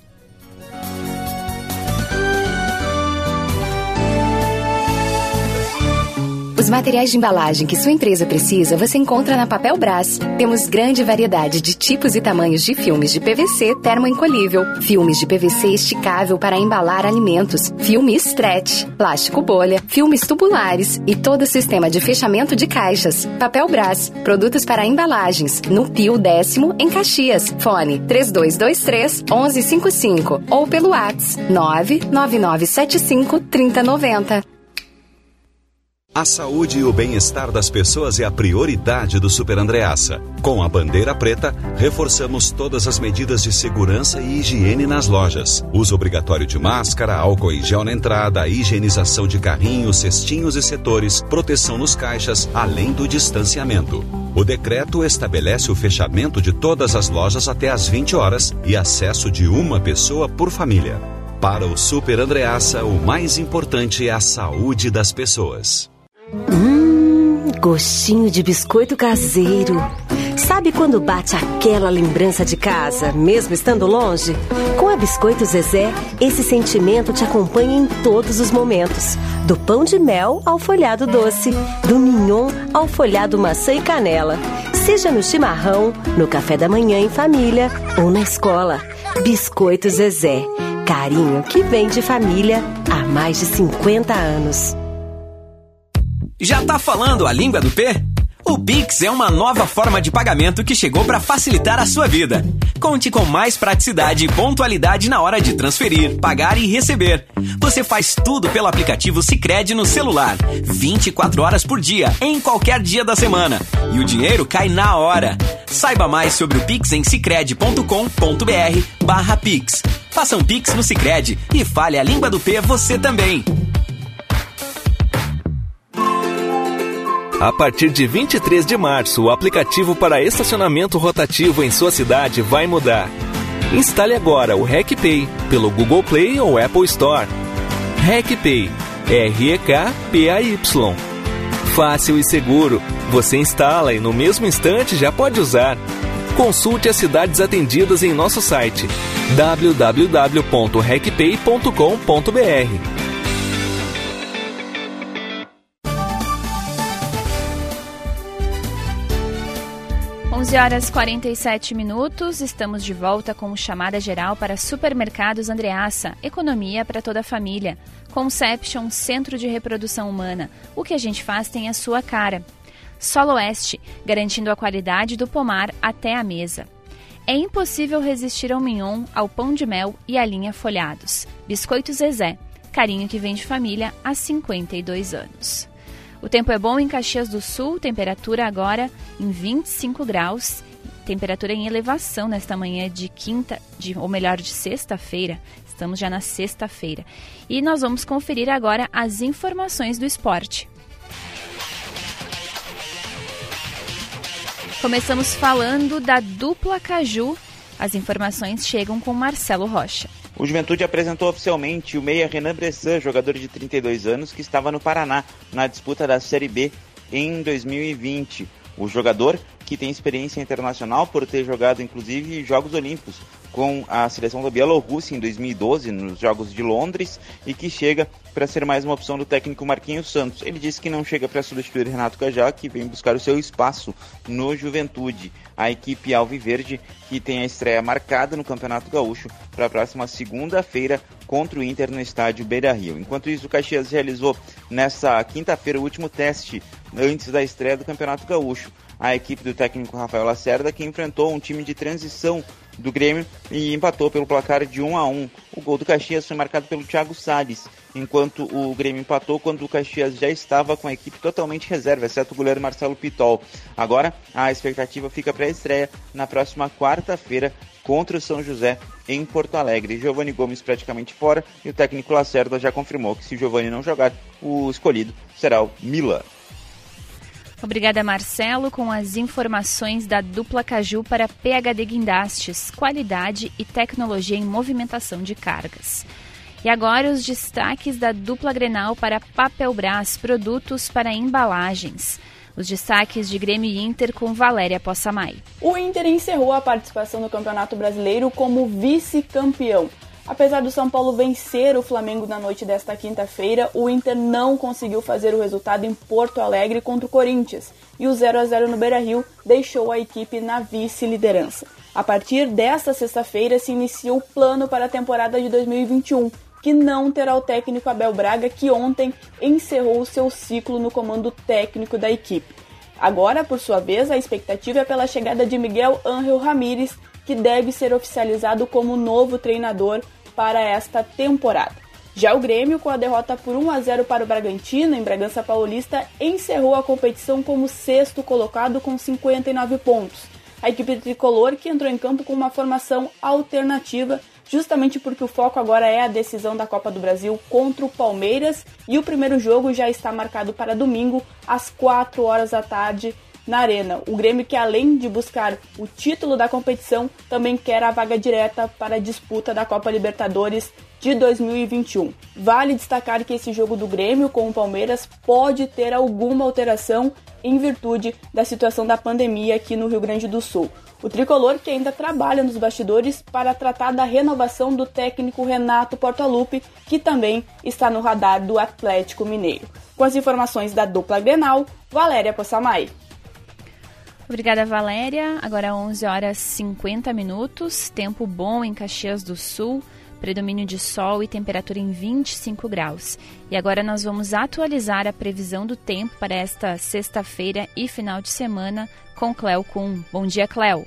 Os materiais de embalagem que sua empresa precisa você encontra na Papel Brás. Temos grande variedade de tipos e tamanhos de filmes de P V C termoencolhível, filmes de P V C esticável para embalar alimentos, filme stretch, plástico bolha, filmes tubulares e todo o sistema de fechamento de caixas. Papel Brás, produtos para embalagens, no Pio Décimo, em Caxias. Fone três dois dois três, um um cinco cinco ou pelo WhatsApp nove nove nove sete cinco, três zero nove zero. A saúde e o bem-estar das pessoas é a prioridade do Super Andreassa. Com a bandeira preta, reforçamos todas as medidas de segurança e higiene nas lojas. Uso obrigatório de máscara, álcool em gel na entrada, higienização de carrinhos, cestinhos e setores, proteção nos caixas, além do distanciamento. O decreto estabelece o fechamento de todas as lojas até às vinte horas e acesso de uma pessoa por família. Para o Super Andreassa, o mais importante é a saúde das pessoas. Hum, gostinho de biscoito caseiro. Sabe quando bate aquela lembrança de casa, mesmo estando longe? Com a Biscoito Zezé, esse sentimento te acompanha em todos os momentos. Do pão de mel ao folhado doce, do mignon ao folhado maçã e canela. Seja no chimarrão, no café da manhã em família ou na escola. Biscoito Zezé. Carinho que vem de família há mais de cinquenta anos. Já tá falando a língua do P? O Pix é uma nova forma de pagamento que chegou para facilitar a sua vida. Conte com mais praticidade e pontualidade na hora de transferir, pagar e receber. Você faz tudo pelo aplicativo Sicredi no celular, vinte e quatro horas por dia, em qualquer dia da semana. E o dinheiro cai na hora. Saiba mais sobre o Pix em sicredi ponto com ponto br barra Pix. Faça um Pix no Sicredi e fale a língua do P você também. A partir de vinte e três de março, o aplicativo para estacionamento rotativo em sua cidade vai mudar. Instale agora o RecPay pelo Google Play ou Apple Store. RecPay, R E K P A Y. Fácil e seguro. Você instala e no mesmo instante já pode usar. Consulte as cidades atendidas em nosso site w w w ponto recpay ponto com ponto br. onze horas e quarenta e sete minutos, estamos de volta com chamada geral para Supermercados Andreassa, economia para toda a família. Conception, Centro de Reprodução Humana, o que a gente faz tem a sua cara. Solo Oeste, garantindo a qualidade do pomar até a mesa. É impossível resistir ao mignon, ao pão de mel e à linha folhados. Biscoito Zezé, carinho que vem de família há cinquenta e dois anos. O tempo é bom em Caxias do Sul, temperatura agora em vinte e cinco graus temperatura em elevação nesta manhã de quinta, de, ou melhor, de sexta-feira. Estamos já na sexta-feira. E nós vamos conferir agora as informações do esporte. Começamos falando da dupla Caju. As informações chegam com Marcelo Rocha. O Juventude apresentou oficialmente o meia Renan Bressan, jogador de trinta e dois anos, que estava no Paraná, na disputa da Série B em dois mil e vinte. O jogador, que tem experiência internacional por ter jogado inclusive Jogos Olímpicos com a seleção da Bielorrússia em dois mil e doze, nos Jogos de Londres, e que chega para ser mais uma opção do técnico Marquinhos Santos. Ele disse que não chega para substituir Renato Cajá, que vem buscar o seu espaço no Juventude. A equipe alviverde, que tem a estreia marcada no Campeonato Gaúcho para a próxima segunda-feira contra o Inter no estádio Beira-Rio. Enquanto isso, o Caxias realizou nesta quinta-feira o último teste antes da estreia do Campeonato Gaúcho. A equipe do técnico Rafael Lacerda, que enfrentou um time de transição do Grêmio e empatou pelo placar de um a um. O gol do Caxias foi marcado pelo Thiago Salles, enquanto o Grêmio empatou quando o Caxias já estava com a equipe totalmente reserva, exceto o goleiro Marcelo Pitol. Agora, a expectativa fica para a estreia na próxima quarta-feira contra o São José em Porto Alegre. Giovani Gomes praticamente fora e o técnico Lacerda já confirmou que se Giovani não jogar, o escolhido será o Mila. Obrigada, Marcelo, com as informações da dupla Caju para P H D Guindastes, qualidade e tecnologia em movimentação de cargas. E agora os destaques da dupla Grenal para Papelbras, produtos para embalagens. Os destaques de Grêmio e Inter com Valéria Possamay. O Inter encerrou a participação no Campeonato Brasileiro como vice-campeão. Apesar do São Paulo vencer o Flamengo na noite desta quinta-feira, o Inter não conseguiu fazer o resultado em Porto Alegre contra o Corinthians, e o zero a zero no Beira-Rio deixou a equipe na vice-liderança. A partir desta sexta-feira se inicia o plano para a temporada de dois mil e vinte e um, que não terá o técnico Abel Braga, que ontem encerrou o seu ciclo no comando técnico da equipe. Agora, por sua vez, a expectativa é pela chegada de Miguel Ángel Ramírez, que deve ser oficializado como novo treinador para esta temporada. Já o Grêmio, com a derrota por um a zero para o Bragantino, em Bragança Paulista, encerrou a competição como sexto colocado com cinquenta e nove pontos. A equipe tricolor, que entrou em campo com uma formação alternativa, justamente porque o foco agora é a decisão da Copa do Brasil contra o Palmeiras, e o primeiro jogo já está marcado para domingo, às quatro horas da tarde, na Arena. O Grêmio, que além de buscar o título da competição, também quer a vaga direta para a disputa da Copa Libertadores de dois mil e vinte e um. Vale destacar que esse jogo do Grêmio com o Palmeiras pode ter alguma alteração em virtude da situação da pandemia aqui no Rio Grande do Sul. O tricolor, que ainda trabalha nos bastidores para tratar da renovação do técnico Renato Portaluppi, que também está no radar do Atlético Mineiro. Com as informações da dupla Grenal, Valéria Possamay. Obrigada, Valéria. Agora onze horas e cinquenta minutos, tempo bom em Caxias do Sul, predomínio de sol e temperatura em vinte e cinco graus. E agora nós vamos atualizar a previsão do tempo para esta sexta-feira e final de semana com Cléo Kuhn. Bom dia, Cléo.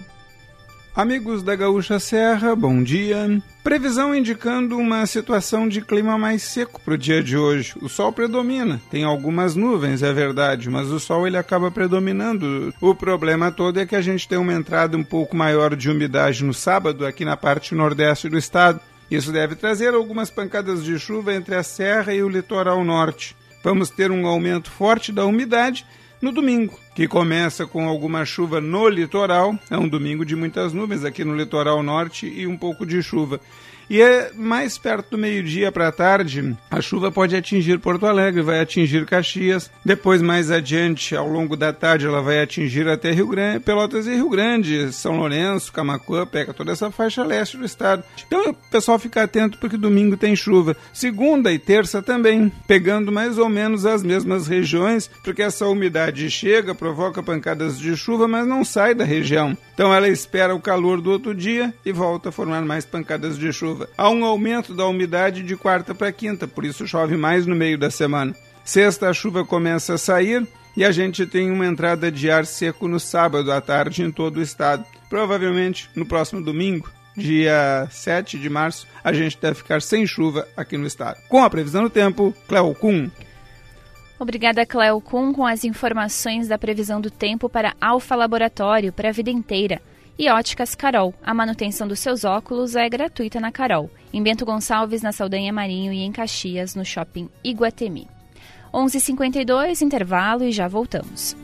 Amigos da Gaúcha Serra, bom dia. Previsão indicando uma situação de clima mais seco para o dia de hoje. O sol predomina, tem algumas nuvens, é verdade, mas o sol ele acaba predominando. O problema todo é que a gente tem uma entrada um pouco maior de umidade no sábado, aqui na parte nordeste do estado. Isso deve trazer algumas pancadas de chuva entre a serra e o litoral norte. Vamos ter um aumento forte da umidade no domingo, que começa com alguma chuva no litoral. É um domingo de muitas nuvens aqui no litoral norte e um pouco de chuva. E é mais perto do meio-dia para a tarde, a chuva pode atingir Porto Alegre, vai atingir Caxias. Depois, mais adiante, ao longo da tarde, ela vai atingir até Rio Grande, Pelotas e Rio Grande, São Lourenço, Camaquã, pega toda essa faixa leste do estado. Então, o pessoal fica atento porque domingo tem chuva. Segunda e terça também, pegando mais ou menos as mesmas regiões, porque essa umidade chega, provoca pancadas de chuva, mas não sai da região. Então, ela espera o calor do outro dia e volta a formar mais pancadas de chuva. Há um aumento da umidade de quarta para quinta, por isso chove mais no meio da semana. Sexta, a chuva começa a sair e a gente tem uma entrada de ar seco no sábado à tarde em todo o estado. Provavelmente no próximo domingo, dia sete de março, a gente deve ficar sem chuva aqui no estado. Com a previsão do tempo, Cléo Kuhn. Obrigada, Cléo Kuhn, com as informações da previsão do tempo para Alfa Laboratório, para a vida inteira. E Óticas Carol. A manutenção dos seus óculos é gratuita na Carol. Em Bento Gonçalves, na Saldanha Marinho e em Caxias, no Shopping Iguatemi. onze e cinquenta e dois, intervalo e já voltamos.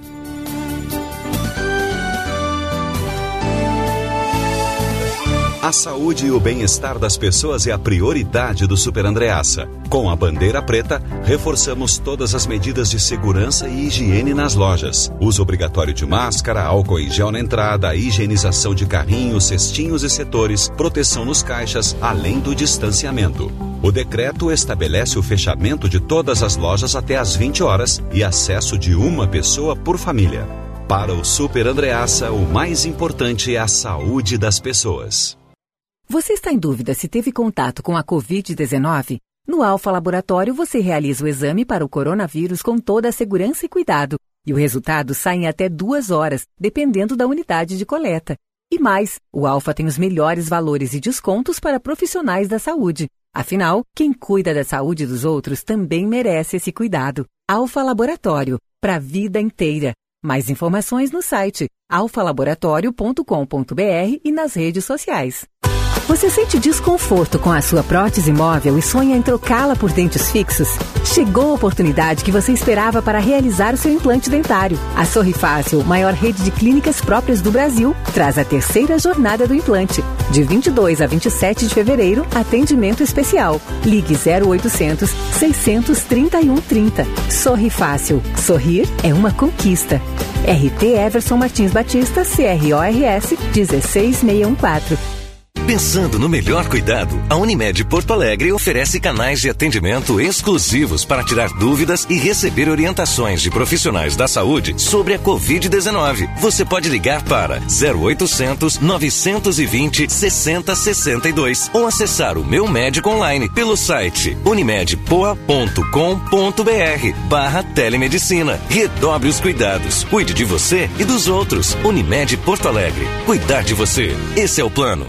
A saúde e o bem-estar das pessoas é a prioridade do Super Andreassa. Com a bandeira preta, reforçamos todas as medidas de segurança e higiene nas lojas. Uso obrigatório de máscara, álcool em gel na entrada, higienização de carrinhos, cestinhos e setores, proteção nos caixas, além do distanciamento. O decreto estabelece o fechamento de todas as lojas até às vinte horas e acesso de uma pessoa por família. Para o Super Andreassa, o mais importante é a saúde das pessoas. Você está em dúvida se teve contato com a covid dezenove? No Alfa Laboratório, você realiza o exame para o coronavírus com toda a segurança e cuidado. E o resultado sai em até duas horas, dependendo da unidade de coleta. E mais, o Alfa tem os melhores valores e descontos para profissionais da saúde. Afinal, quem cuida da saúde dos outros também merece esse cuidado. Alfa Laboratório, para a vida inteira. Mais informações no site alfa laboratório ponto com ponto b r e nas redes sociais. Você sente desconforto com a sua prótese móvel e sonha em trocá-la por dentes fixos? Chegou a oportunidade que você esperava para realizar o seu implante dentário. A Sorri Fácil, maior rede de clínicas próprias do Brasil, traz a terceira jornada do implante. De vinte e dois a vinte e sete de fevereiro, atendimento especial. Ligue zero oitocentos, seiscentos, trinta e um, trinta. Sorri Fácil. Sorrir é uma conquista. R T Everson Martins Batista, C R O R S um seis seis um quatro. Pensando no melhor cuidado, a Unimed Porto Alegre oferece canais de atendimento exclusivos para tirar dúvidas e receber orientações de profissionais da saúde sobre a covid dezenove. Você pode ligar para zero oitocentos, novecentos e vinte, sessenta, sessenta e dois ou acessar o Meu Médico online pelo site unimedpoa ponto com ponto b r barra telemedicina. Redobre os cuidados. Cuide de você e dos outros. Unimed Porto Alegre. Cuidar de você. Esse é o plano.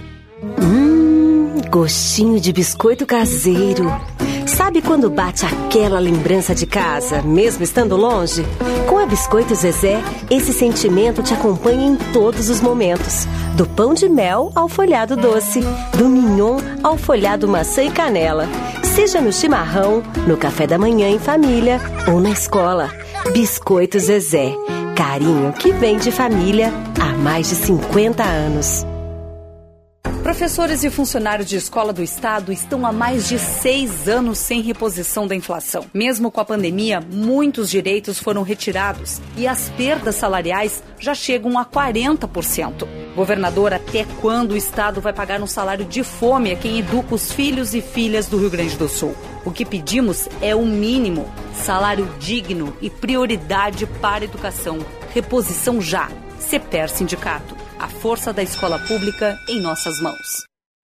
Hum, gostinho de biscoito caseiro. Sabe quando bate aquela lembrança de casa, mesmo estando longe? Com a Biscoito Zezé, esse sentimento te acompanha em todos os momentos. Do pão de mel ao folhado doce, do mignon ao folhado maçã e canela. Seja no chimarrão, no café da manhã em família ou na escola. Biscoito Zezé, carinho que vem de família há mais de cinquenta anos. Professores e funcionários de escola do Estado estão há mais de seis anos sem reposição da inflação. Mesmo com a pandemia, muitos direitos foram retirados e as perdas salariais já chegam a quarenta por cento. Governador, até quando o Estado vai pagar um salário de fome a quem educa os filhos e filhas do Rio Grande do Sul? O que pedimos é o mínimo, salário digno e prioridade para a educação. Reposição já. CEPER Sindicato. A força da escola pública em nossas mãos.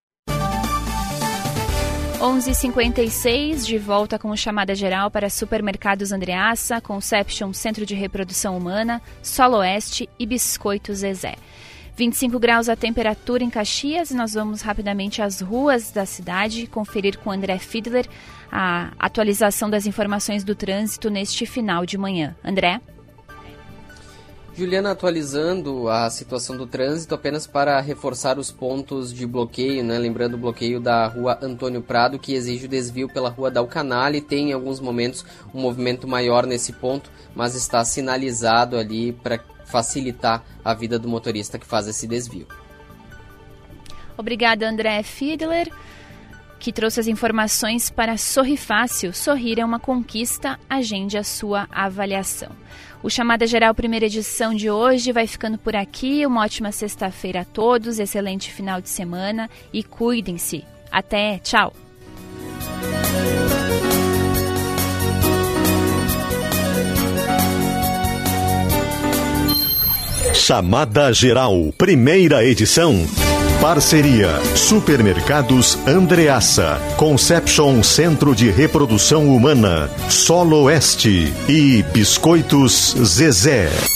onze e cinquenta e seis, de volta com chamada geral para Supermercados Andreassa, Conception Centro de Reprodução Humana, Solo Oeste e Biscoito Zezé. vinte e cinco graus a temperatura em Caxias e nós vamos rapidamente às ruas da cidade conferir com André Fiedler a atualização das informações do trânsito neste final de manhã. André? Juliana, atualizando a situação do trânsito apenas para reforçar os pontos de bloqueio, né? Lembrando o bloqueio da rua Antônio Prado, que exige o desvio pela rua Dalcanale. Tem em alguns momentos um movimento maior nesse ponto, mas está sinalizado ali para facilitar a vida do motorista que faz esse desvio. Obrigada, André Fiedler, que trouxe as informações para Sorri Fácil. Sorrir é uma conquista, agende a sua avaliação. O Chamada Geral primeira edição de hoje vai ficando por aqui. Uma ótima sexta-feira a todos, excelente final de semana e cuidem-se. Até, tchau! Chamada Geral, primeira edição. Parceria Supermercados Andreassa, Conception Centro de Reprodução Humana, Solo Oeste e Biscoitos Zezé.